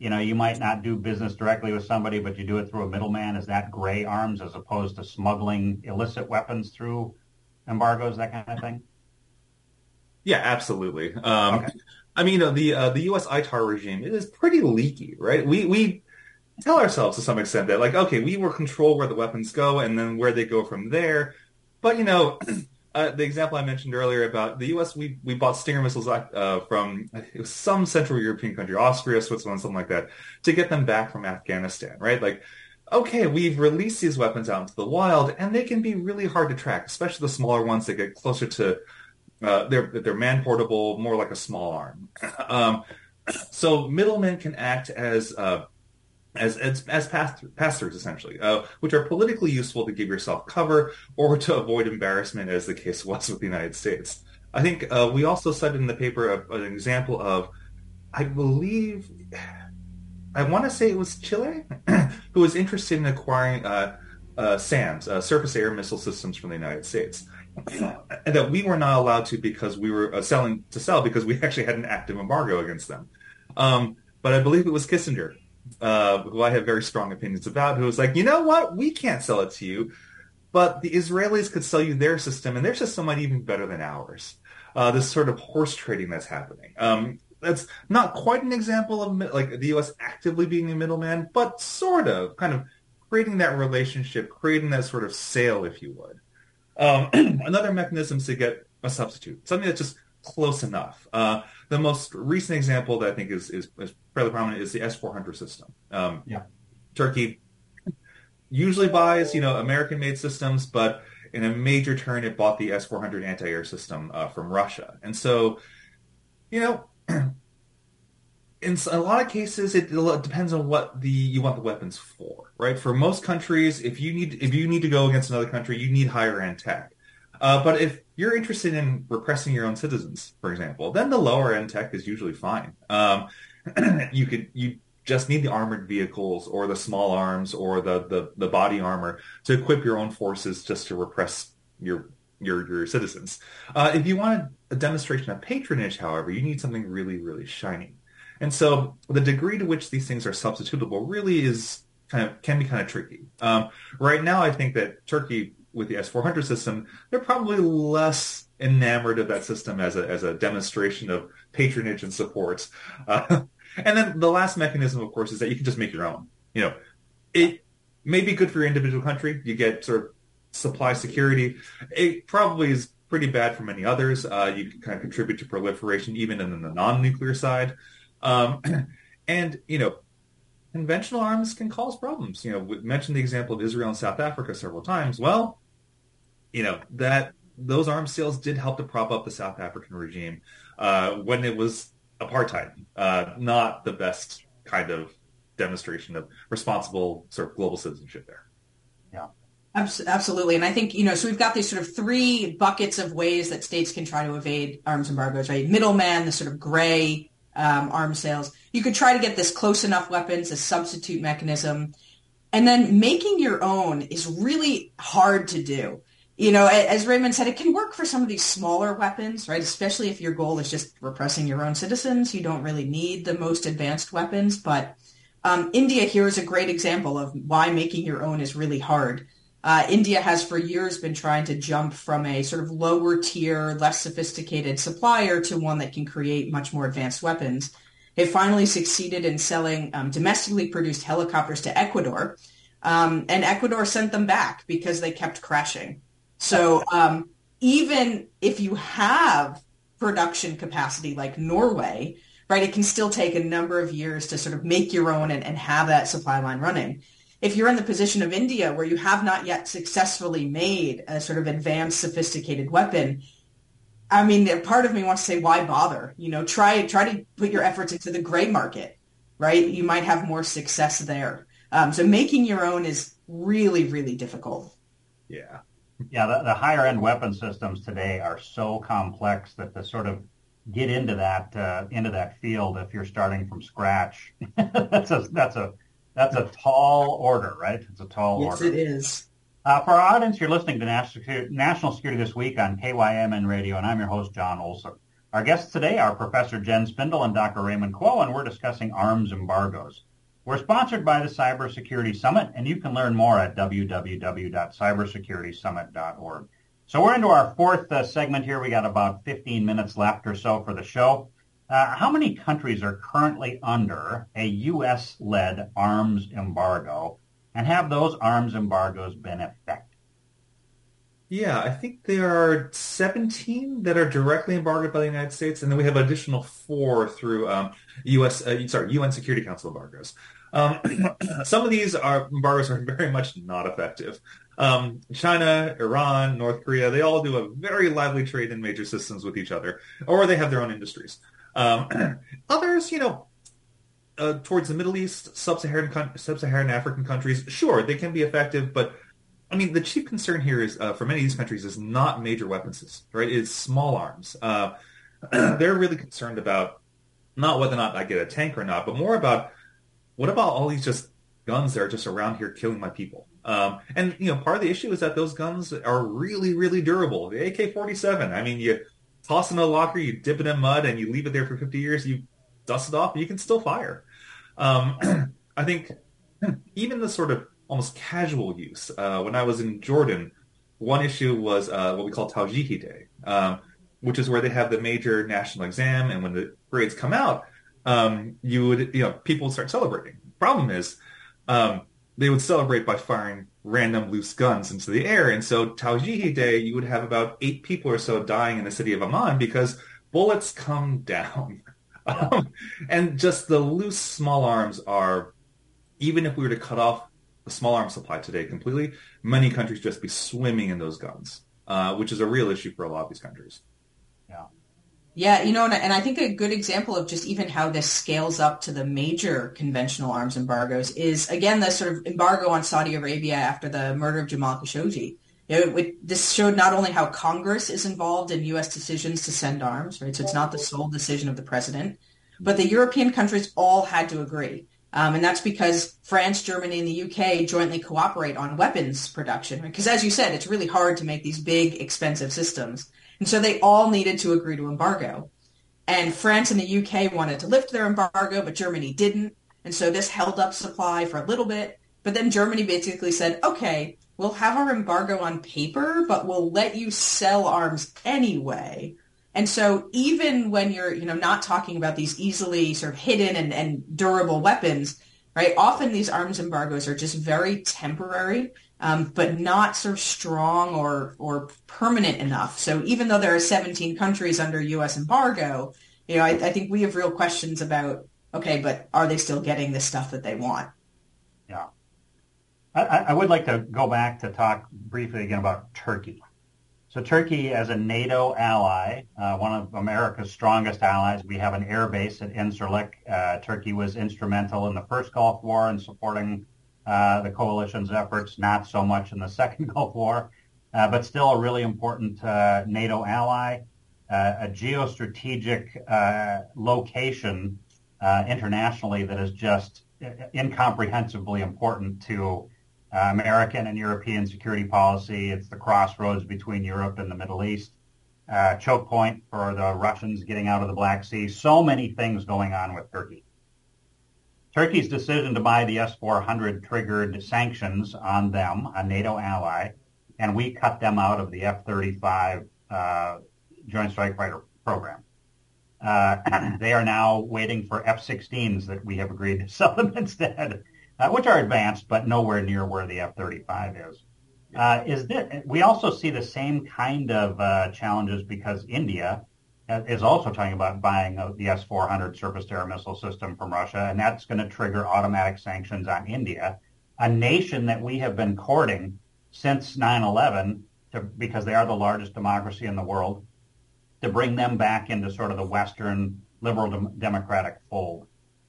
you might not do business directly with somebody, but you do it through a middleman. Is that gray arms as opposed to smuggling illicit weapons through embargoes, that kind of thing? Yeah, absolutely. Okay. I mean, the U.S. ITAR regime, it is pretty leaky, right? We tell ourselves to some extent that, like, okay, we will control where the weapons go and then where they go from there. But, the example I mentioned earlier about the U.S., we bought Stinger missiles from it was some Central European country, Austria, Switzerland, something like that, to get them back from Afghanistan, right? Like, okay, we've released these weapons out into the wild, and they can be really hard to track, especially the smaller ones that get closer to they're man-portable, more like a small arm. So middlemen can act as pass-throughs, essentially, which are politically useful to give yourself cover or to avoid embarrassment, as the case was with the United States. I think we also cited in the paper an example of, I want to say it was Chile, who was interested in acquiring SAMs, surface air missile systems from the United States. And that we were not allowed to because we were selling because we actually had an active embargo against them. But I believe it was Kissinger, who I have very strong opinions about, who was like, you know what? We can't sell it to you, but the Israelis could sell you their system, and their system might even be better than ours. This sort of horse trading that's happening. That's not quite an example of like the U.S. actively being a middleman, but sort of kind of creating that relationship, creating that sort of sale, if you would. Another mechanism is to get a substitute, something that's just close enough. The most recent example that I think is fairly prominent is the S-400 system. Turkey usually buys, American-made systems, but in a major turn, it bought the S-400 anti-air system from Russia. And so, in a lot of cases, it depends on what you want the weapons for, right? For most countries, if you need to go against another country, you need higher end tech. But if you're interested in repressing your own citizens, for example, then the lower end tech is usually fine. You just need the armored vehicles or the small arms or the body armor to equip your own forces just to repress your citizens. If you want a demonstration of patronage, however, you need something really, really shiny. And so the degree to which these things are substitutable really can be kind of tricky. Right now, I think that Turkey, with the S-400 system, they're probably less enamored of that system as a demonstration of patronage and support. And then the last mechanism, of course, is that you can just make your own. It may be good for your individual country. You get sort of supply security. It probably is pretty bad for many others. You can kind of contribute to proliferation even in the non-nuclear side. And conventional arms can cause problems. We mentioned the example of Israel and South Africa several times. Well, that those arms sales did help to prop up the South African regime when it was apartheid. Not the best kind of demonstration of responsible sort of global citizenship there. Yeah. Absolutely. And I think, so we've got these sort of three buckets of ways that states can try to evade arms embargoes, right? Middleman, the sort of gray arms sales. You could try to get this close enough weapons, a substitute mechanism. And then making your own is really hard to do. As Raymond said, it can work for some of these smaller weapons, right? Especially if your goal is just repressing your own citizens. You don't really need the most advanced weapons. But India here is a great example of why making your own is really hard. India has for years been trying to jump from a sort of lower tier, less sophisticated supplier to one that can create much more advanced weapons. They finally succeeded in selling domestically produced helicopters to Ecuador, and Ecuador sent them back because they kept crashing. So even if you have production capacity like Norway, right, it can still take a number of years to sort of make your own and have that supply line running. If you're in the position of India where you have not yet successfully made a sort of advanced, sophisticated weapon, I mean, part of me wants to say, why bother? Try to put your efforts into the gray market, right? You might have more success there. So making your own is really, really difficult. Yeah. Yeah, the higher end weapon systems today are so complex that to sort of get into that field, if you're starting from scratch, that's a tall order, right? It's a tall order. Yes, it is. For our audience, you're listening to National Security This Week on KYMN Radio, and I'm your host, John Olson. Our guests today are Professor Jen Spindle and Dr. Raymond Kuo, and we're discussing arms embargoes. We're sponsored by the Cybersecurity Summit, and you can learn more at www.cybersecuritysummit.org. So we're into our fourth segment here. We got about 15 minutes left or so for the show. How many countries are currently under a U.S.-led arms embargo, and have those arms embargoes been effective? Yeah, I think there are 17 that are directly embargoed by the United States, and then we have additional 4 through UN Security Council embargoes. Some of these embargoes are very much not effective. China, Iran, North Korea, they all do a very lively trade in major systems with each other, or they have their own industries. Others, towards the Middle East, sub-Saharan African countries, sure, they can be effective, but I mean, the chief concern here is for many of these countries is not major weapon systems, right? It's small arms. They're really concerned about not whether or not I get a tank or not, but more about what about all these just guns that are just around here killing my people? And part of the issue is that those guns are really, really durable. The AK-47, I mean, you toss it in a locker, you dip it in mud, and you leave it there for 50 years, you dust it off, and you can still fire. I think even the sort of almost casual use. When I was in Jordan, one issue was what we call Tawjihi Day, which is where they have the major national exam, and when the grades come out, people would start celebrating. Problem is, they would celebrate by firing random loose guns into the air, and so Tawjihi Day, you would have about 8 people or so dying in the city of Amman because bullets come down. And just the loose small arms are, even if we were to cut off the small arms supply today completely, many countries just be swimming in those guns, which is a real issue for a lot of these countries. Yeah, and I think a good example of just even how this scales up to the major conventional arms embargoes is, again, the sort of embargo on Saudi Arabia after the murder of Jamal Khashoggi. This showed not only how Congress is involved in U.S. decisions to send arms, right? So it's not the sole decision of the president, but the European countries all had to agree. And that's because France, Germany, and the UK jointly cooperate on weapons production. Because as you said, it's really hard to make these big, expensive systems. And so they all needed to agree to embargo. And France and the UK wanted to lift their embargo, but Germany didn't. And so this held up supply for a little bit. But then Germany basically said, okay, we'll have our embargo on paper, but we'll let you sell arms anyway. And so even when you're, not talking about these easily sort of hidden and durable weapons, right, often these arms embargoes are just very temporary, but not sort of strong or permanent enough. So even though there are 17 countries under U.S. embargo, I think we have real questions about, okay, but are they still getting the stuff that they want? Yeah. I would like to go back to talk briefly again about Turkey. So Turkey, as a NATO ally, one of America's strongest allies, we have an air base at Incirlik. Turkey was instrumental in the first Gulf War in supporting the coalition's efforts, not so much in the second Gulf War, but still a really important NATO ally, a geostrategic location internationally that is just incomprehensibly important to American and European security policy. It's the crossroads between Europe and the Middle East, choke point for the Russians getting out of the Black Sea. So many things going on with Turkey. Turkey's decision to buy the S-400 triggered sanctions on them, a NATO ally, and we cut them out of the F-35 Joint Strike Fighter program. They are now waiting for F-16s that we have agreed to sell them instead, which are advanced, but nowhere near where the F-35 is. We also see the same kind of challenges because India is also talking about buying the S-400 surface-to-air missile system from Russia, and that's going to trigger automatic sanctions on India, a nation that we have been courting since 9/11 because they are the largest democracy in the world, to bring them back into sort of the Western liberal democratic fold.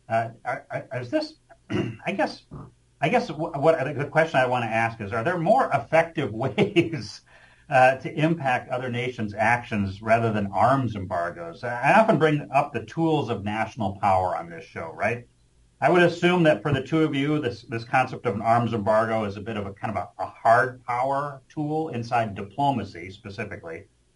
Is this? I guess what the question I want to ask is: are there more effective ways to impact other nations' actions rather than arms embargoes? I often bring up the tools of national power on this show, right? I would assume that for the two of you, this concept of an arms embargo is a bit of a kind of a hard power tool inside diplomacy specifically. It's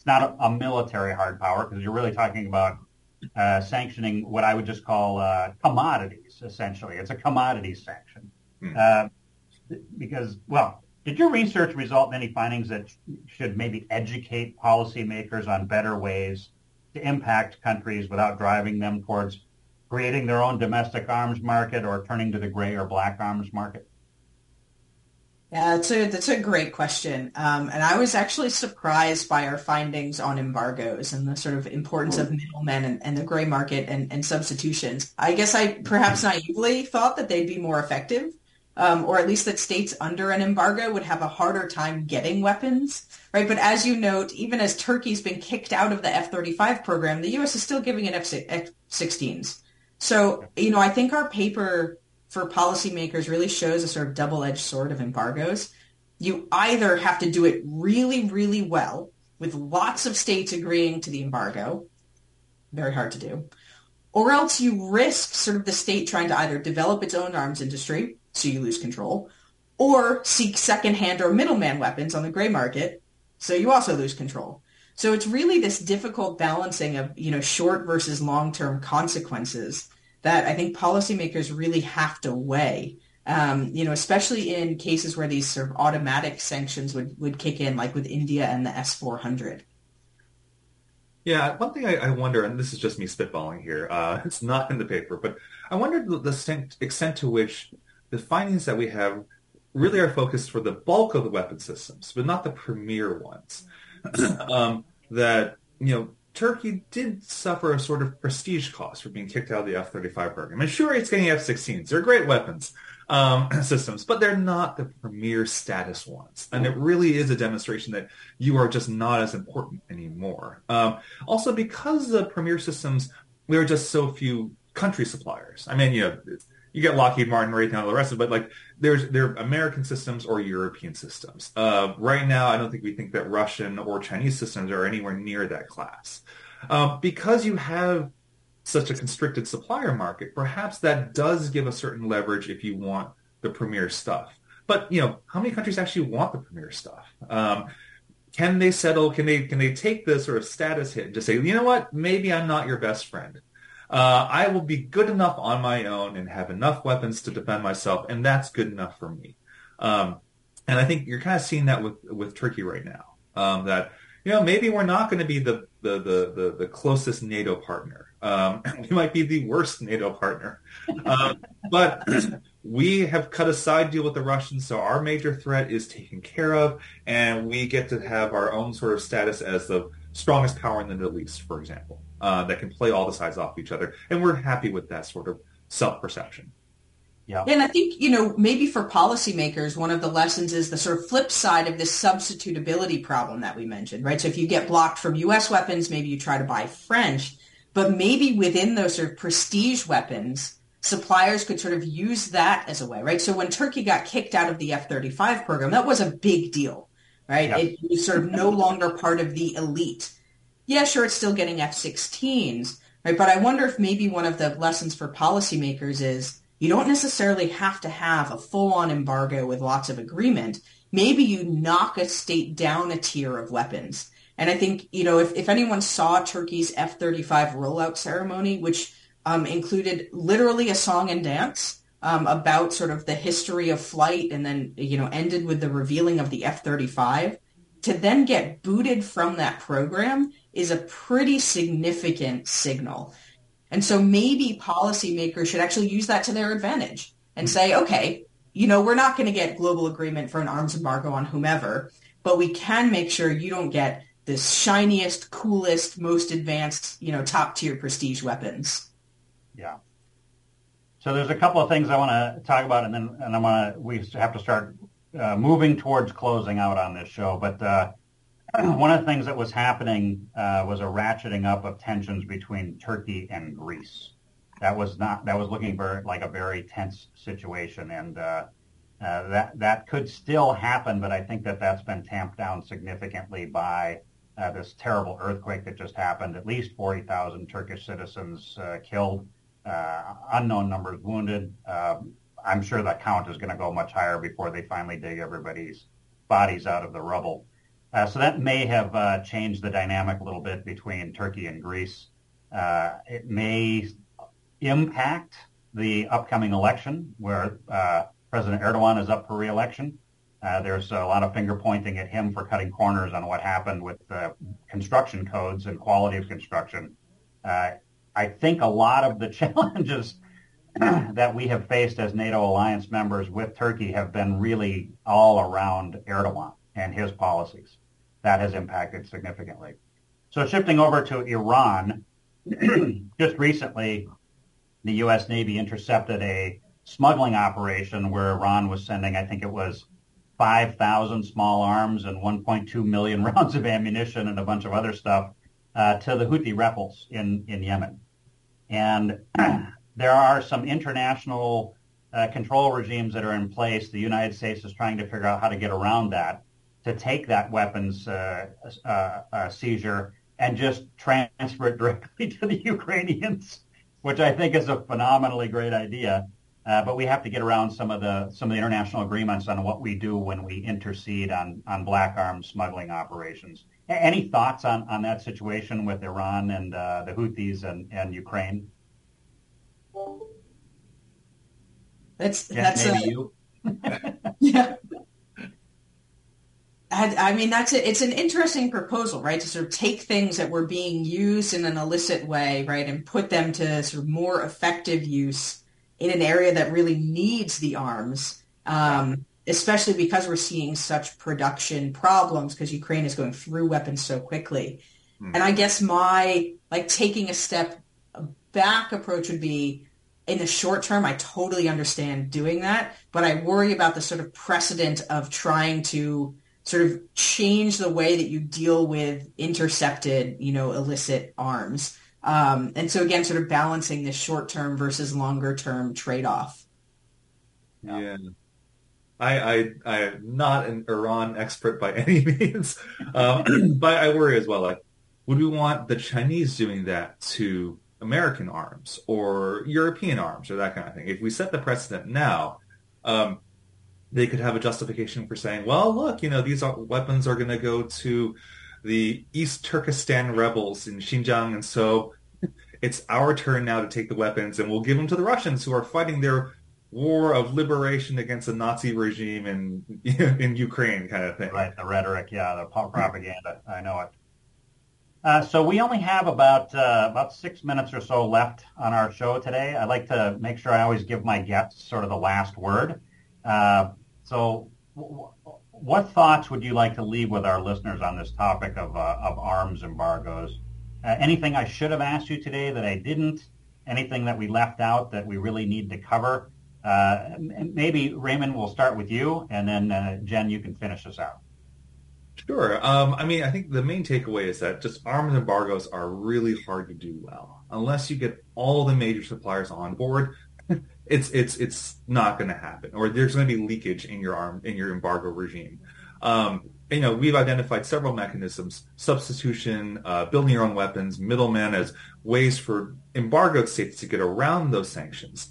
not a military hard power because you're really talking about sanctioning what I would just call commodities, essentially. It's a commodity sanction. Because, well, did your research result in any findings that should maybe educate policymakers on better ways to impact countries without driving them towards creating their own domestic arms market or turning to the gray or black arms market? Yeah, that's a great question. And I was actually surprised by our findings on embargoes and the sort of importance of middlemen and the gray market and substitutions. I guess I perhaps naively thought that they'd be more effective, or at least that states under an embargo would have a harder time getting weapons, right? But as you note, even as Turkey's been kicked out of the F-35 program, the U.S. is still giving it F-16s. So, I think our paper for policymakers really shows a sort of double-edged sword of embargoes. You either have to do it really, really well with lots of states agreeing to the embargo, very hard to do, or else you risk sort of the state trying to either develop its own arms industry, so you lose control, or seek secondhand or middleman weapons on the gray market, so you also lose control. So it's really this difficult balancing of, short versus long-term consequences that I think policymakers really have to weigh, especially in cases where these sort of automatic sanctions would kick in, like with India and the S-400. Yeah, one thing I wonder, and this is just me spitballing here, it's not in the paper, but I wonder the extent to which the findings that we have really are focused for the bulk of the weapon systems, but not the premier ones. Turkey did suffer a sort of prestige cost for being kicked out of the F-35 program. And sure, it's getting F-16s. They're great weapons systems, but they're not the premier status ones. And it really is a demonstration that you are just not as important anymore. Also, because the premier systems, there are just so few country suppliers. I mean, you get Lockheed Martin, Raytheon, all the rest of it, but they're American systems or European systems. Right now, I don't think we think that Russian or Chinese systems are anywhere near that class. Because you have such a constricted supplier market, perhaps that does give a certain leverage if you want the premier stuff. But, how many countries actually want the premier stuff? Can they settle? Can they take the sort of status hit and just say, you know what, maybe I'm not your best friend. I will be good enough on my own and have enough weapons to defend myself, and that's good enough for me. And I think you're kind of seeing that with Turkey right now. That maybe we're not going to be the closest NATO partner. We might be the worst NATO partner, but we have cut a side deal with the Russians, so our major threat is taken care of, and we get to have our own sort of status as the strongest power in the Middle East, for example, that can play all the sides off each other. And we're happy with that sort of self-perception. Yeah. And I think, maybe for policymakers, one of the lessons is the sort of flip side of this substitutability problem that we mentioned, right? So if you get blocked from U.S. weapons, maybe you try to buy French, but maybe within those sort of prestige weapons, suppliers could sort of use that as a way, right? So when Turkey got kicked out of the F-35 program, that was a big deal, right? Yeah. It was sort of no longer part of the elite. Yeah, sure, it's still getting F-16s, right? But I wonder if maybe one of the lessons for policymakers is you don't necessarily have to have a full-on embargo with lots of agreement. Maybe you knock a state down a tier of weapons. And I think, if anyone saw Turkey's F-35 rollout ceremony, which included literally a song and dance about sort of the history of flight and then, ended with the revealing of the F-35, to then get booted from that program is a pretty significant signal. And so maybe policymakers should actually use that to their advantage and say, okay, we're not going to get global agreement for an arms embargo on whomever, but we can make sure you don't get this shiniest, coolest, most advanced, top tier prestige weapons. Yeah. So there's a couple of things I want to talk about, and we have to start moving towards closing out on this show. But one of the things that was happening was a ratcheting up of tensions between Turkey and Greece. That was looking like a very tense situation, and that could still happen. But I think that's been tamped down significantly by this terrible earthquake that just happened. At least 40,000 Turkish citizens killed, unknown numbers wounded. I'm sure that count is going to go much higher before they finally dig everybody's bodies out of the rubble. So that may have changed the dynamic a little bit between Turkey and Greece. It may impact the upcoming election where President Erdogan is up for re-election. There's a lot of finger pointing at him for cutting corners on what happened with construction codes and quality of construction. I think a lot of the challenges that we have faced as NATO alliance members with Turkey have been really all around Erdogan and his policies. That has impacted significantly. So shifting over to Iran, just recently, the U.S. Navy intercepted a smuggling operation where Iran was sending, I think it was 5,000 small arms and 1.2 million rounds of ammunition and a bunch of other stuff to the Houthi rebels in Yemen. And there are some international control regimes that are in place. The United States is trying to figure out how to get around that, to take that weapons seizure and just transfer it directly to the Ukrainians, which I think is a phenomenally great idea. But we have to get around some of the international agreements on what we do when we intercede on black arms smuggling operations. Any thoughts on that situation with Iran and the Houthis and Ukraine? That's you. Yeah. I mean, it's an interesting proposal, right? To sort of take things that were being used in an illicit way, right, and put them to sort of more effective use in an area that really needs the arms, especially because we're seeing such production problems because Ukraine is going through weapons so quickly. And I guess my, taking a step back approach would be, in the short term, I totally understand doing that, but I worry about the sort of precedent of trying to sort of change the way that you deal with intercepted, illicit arms. And so again, sort of balancing this short-term versus longer-term trade-off. Yeah. I am not an Iran expert by any means, but I worry as well. Would we want the Chinese doing that to American arms or European arms or that kind of thing? If we set the precedent now, they could have a justification for saying, well, look, these weapons are going to go to the East Turkestan rebels in Xinjiang, and so it's our turn now to take the weapons, and we'll give them to the Russians who are fighting their war of liberation against the Nazi regime in Ukraine, kind of thing. Right, the rhetoric, the propaganda. I know it. So we only have about 6 minutes or so left on our show today. I like to make sure I always give my guests sort of the last word. So what thoughts would you like to leave with our listeners on this topic of arms embargoes? Anything I should have asked you today that I didn't? Anything that we left out that we really need to cover? Maybe, Raymond, we'll start with you, and then Jen, you can finish us out. Sure. I think the main takeaway is that just arms embargoes are really hard to do well. Unless you get all the major suppliers on board, it's not going to happen, or there's going to be leakage in your embargo regime. We've identified several mechanisms: substitution, building your own weapons, middlemen, as ways for embargoed states to get around those sanctions.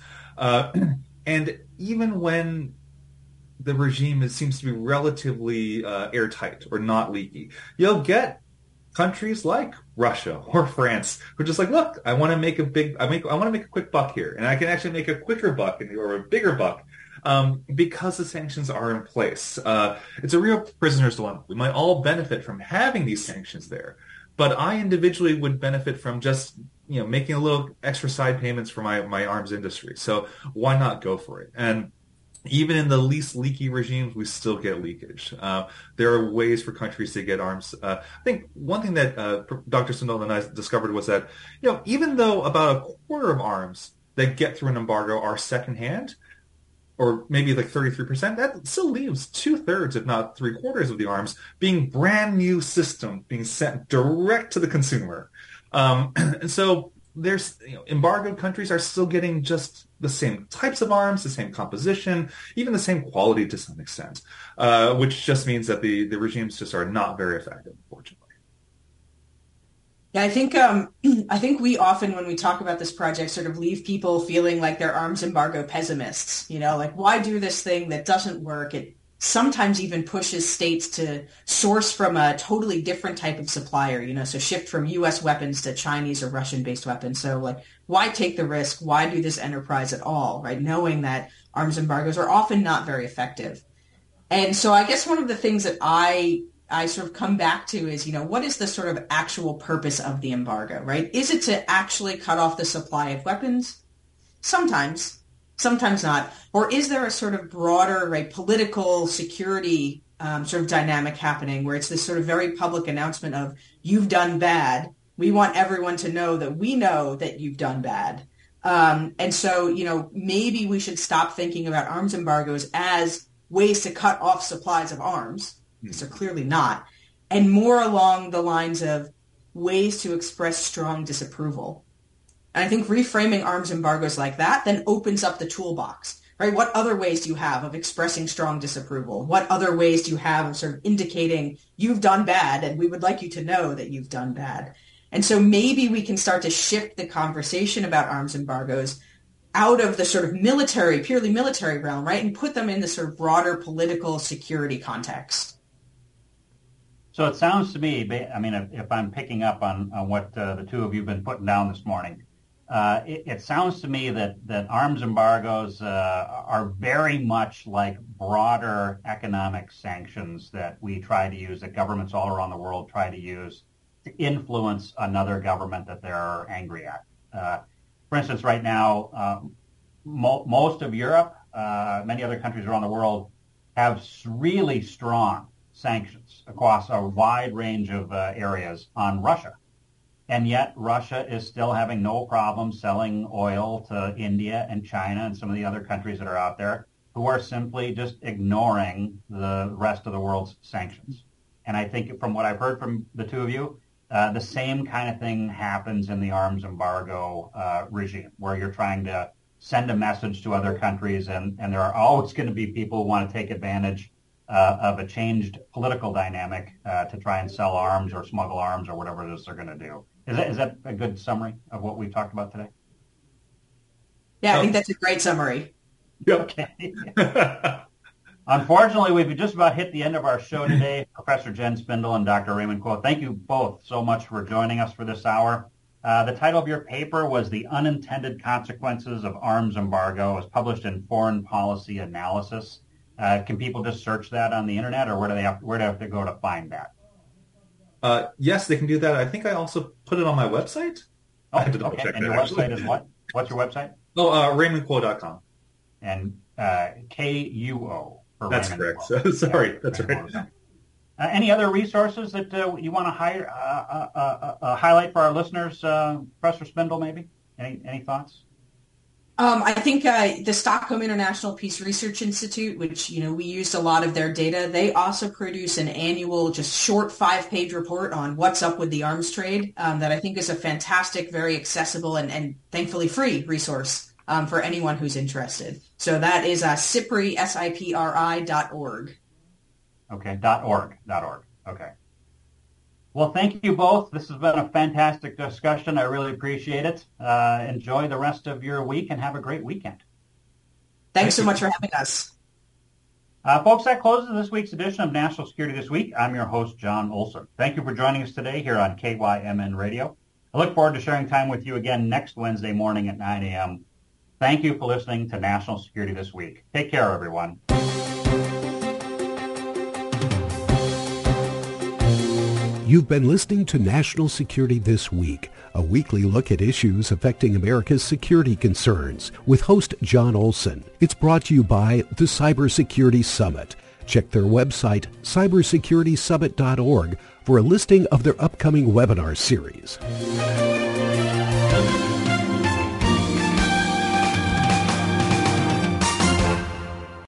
And even when the regime seems to be relatively airtight or not leaky, you'll get countries like Russia or France who are just like, look, I want to make a quick buck here, and I can actually make a quicker buck or a bigger buck because the sanctions are in place. It's a real prisoner's dilemma. We might all benefit from having these sanctions there, but I individually would benefit from just making a little extra side payments for my arms industry. So why not go for it? And even in the least leaky regimes, we still get leakage. There are ways for countries to get arms. I think one thing that Dr. Swindell and I discovered was that, even though about a quarter of arms that get through an embargo are secondhand, or maybe like 33%, that still leaves 2/3, if not 3/4 of the arms being brand new systems being sent direct to the consumer. And so there's embargoed countries are still getting just the same types of arms, the same composition, even the same quality to some extent, which just means that the regimes just are not very effective, unfortunately. Yeah, I think we often, when we talk about this project, sort of leave people feeling like they're arms embargo pessimists. Why do this thing that doesn't work? It sometimes even pushes states to source from a totally different type of supplier, so shift from U.S. weapons to Chinese or Russian-based weapons. So like, why take the risk? Why do this enterprise at all, right? Knowing that arms embargoes are often not very effective. And so I guess one of the things that I sort of come back to is, what is the sort of actual purpose of the embargo, right? Is it to actually cut off the supply of weapons? Sometimes not. Or is there a sort of broader, right, political security sort of dynamic happening where it's this sort of very public announcement of, you've done bad. We want everyone to know that we know that you've done bad. And so, maybe we should stop thinking about arms embargoes as ways to cut off supplies of arms. So clearly not. And more along the lines of ways to express strong disapproval. And I think reframing arms embargoes like that then opens up the toolbox, right? What other ways do you have of expressing strong disapproval? What other ways do you have of sort of indicating you've done bad and we would like you to know that you've done bad? And so maybe we can start to shift the conversation about arms embargoes out of the sort of purely military realm, right? And put them in the sort of broader political security context. So it sounds to me, if I'm picking up on what the two of you have been putting down this morning, it sounds to me that arms embargoes are very much like broader economic sanctions that we try to use, that governments all around the world try to use to influence another government that they're angry at. For instance, right now, most of Europe, many other countries around the world have really strong sanctions across a wide range of areas on Russia. And yet Russia is still having no problem selling oil to India and China and some of the other countries that are out there who are simply just ignoring the rest of the world's sanctions. And I think from what I've heard from the two of you, the same kind of thing happens in the arms embargo regime, where you're trying to send a message to other countries, and there are always going to be people who want to take advantage of a changed political dynamic to try and sell arms or smuggle arms or whatever it is they're going to do. Is that a good summary of what we've talked about today? Yeah, I think that's a great summary. Okay. Unfortunately, we've just about hit the end of our show today. Professor Jen Spindle and Dr. Raymond Kuo, thank you both so much for joining us for this hour. The title of your paper was The Unintended Consequences of Arms Embargo. It was published in Foreign Policy Analysis. Can people just search that on the internet, or where do they have to go to find that? Yes, they can do that. I think I also put it on my website. Oh, I have to double check. And your website is what? What's your website? Oh, RaymondKuo.com. And KUO. That's Raymond correct. Kuo. Sorry, yeah, that's right. Any other resources that you want to highlight for our listeners, Professor Spindle, maybe? Any thoughts? I think the Stockholm International Peace Research Institute, which, we used a lot of their data, they also produce an annual, just short 5-page report on what's up with the arms trade that I think is a fantastic, very accessible and thankfully free resource for anyone who's interested. So that is SIPRI, SIPRI.org. Okay, .org. Okay. Well, thank you both. This has been a fantastic discussion. I really appreciate it. Enjoy the rest of your week and have a great weekend. Thanks so much for having us. Folks, that closes this week's edition of National Security This Week. I'm your host, John Olson. Thank you for joining us today here on KYMN Radio. I look forward to sharing time with you again next Wednesday morning at 9 a.m. Thank you for listening to National Security This Week. Take care, everyone. You've been listening to National Security This Week, a weekly look at issues affecting America's security concerns with host John Olson. It's brought to you by the Cybersecurity Summit. Check their website, cybersecuritysummit.org, for a listing of their upcoming webinar series.